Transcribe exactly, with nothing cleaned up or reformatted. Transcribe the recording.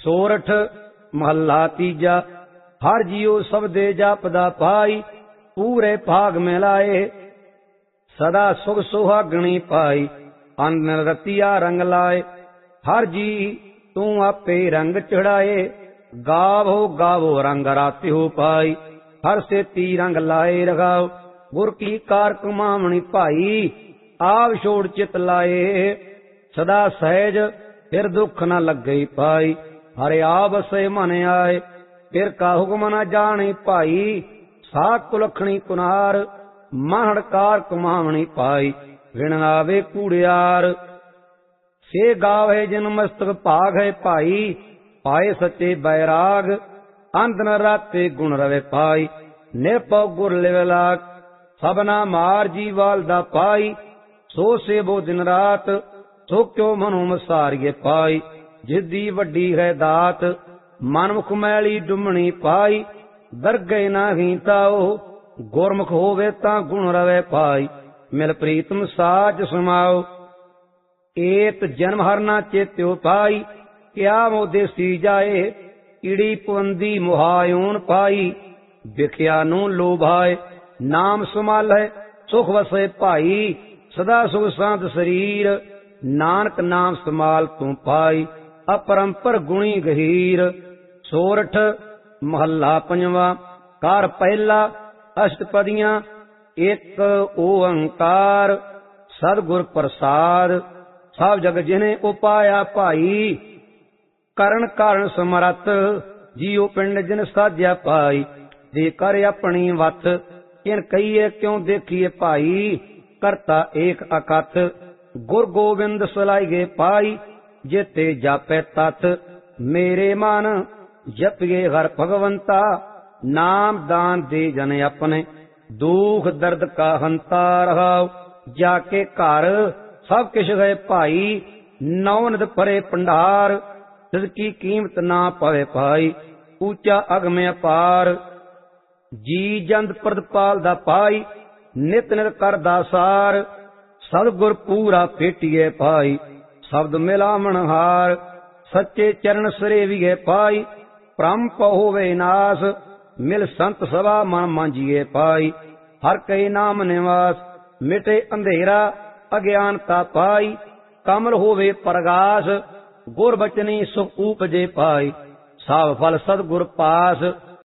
सोरठ महला तीजा। हर जियो सबदे जापदा पाई, पूरे भाग में लाए। सदा सुख सुहागणी पाई, अंदर रतिया रंग लाए। हर जी तू आपे रंग चढ़ाए, गावो गावो रंग राति हो पाई। हर से ती रंग लाए रगाओ, गुर की कार कुमावणी पाई। आव छोड़ चित लाए, सदा सहज फिर दुख न लगे पाई। हरे आव से मन आए, फिर का हुक्म न जाने पाई। साख कुलखणी कुनार, महड़कार कुमावणी पाई। विण आवे कूड़ियार, से गावे जिन मस्तक भाग है पाई। पाए सच्चे बैराग, अंत न राते गुण रवे पाई। निर्भव गुर लेवे लाग, सबना मार जीवाल दा पाई। सो से वो दिन रात, सो क्यों मनु मसारिये पाई। जिद्दी वड्डी है दात, मनमुख मैली डुमणी पाई। दरगए नाही ताओ, गुरमुख होवे ता गुण रवे पाई। मिल प्रीतम साच समाओ, एत जन्म हरना चेत्यो पाई। क्या मोदेसी जाए, इड़ी पुंदी मुहायून पाई। बिख्या नू लोभाए, नाम संभाले सुख वसे भाई। सदा सुख शांत शरीर, नानक नाम संभाल तू पाई। अपरंपर गुणी गहीर। सोरठ महला पंजवा। कार पहला अष्टपदियां, एक ओंकार। सदगुर प्रसाद, सब जग जिन्हें उपाया भाई। करण कारण समरथ, जियो पिंड जिन साध्या पाई। जे कर अपनी वथ, इन कहिए क्यों देखिए भाई। करता एक अकथ, गुर गोविंद सलाइगे पाई। जेते जापे तथ, मेरे मन जपिए हर भगवंता। नाम दान दे जन अपने, दुख दर्द का हंता रहाओ। जाके घर सब किश गए भाई। नौनद भरे भंडार, तिसकी कीमत ना पवे पाई। ऊंचा अग में अपार, जी जंद प्रदपाल दा पाई। नित नित करदा सार, सतगुर पूरा पेटिए पाई। शब्द मिलावण हार, सच्चे चरण सरेविए पाई। भ्रम होवे नाश, मिल संत सभा मन मांझिए पाई। हर कई नाम निवास, मिटे अंधेरा अज्ञानता पाई। कमल होवे प्रगास, गुर बचनी सुख उपजे पाई। सब फल सतगुर पास,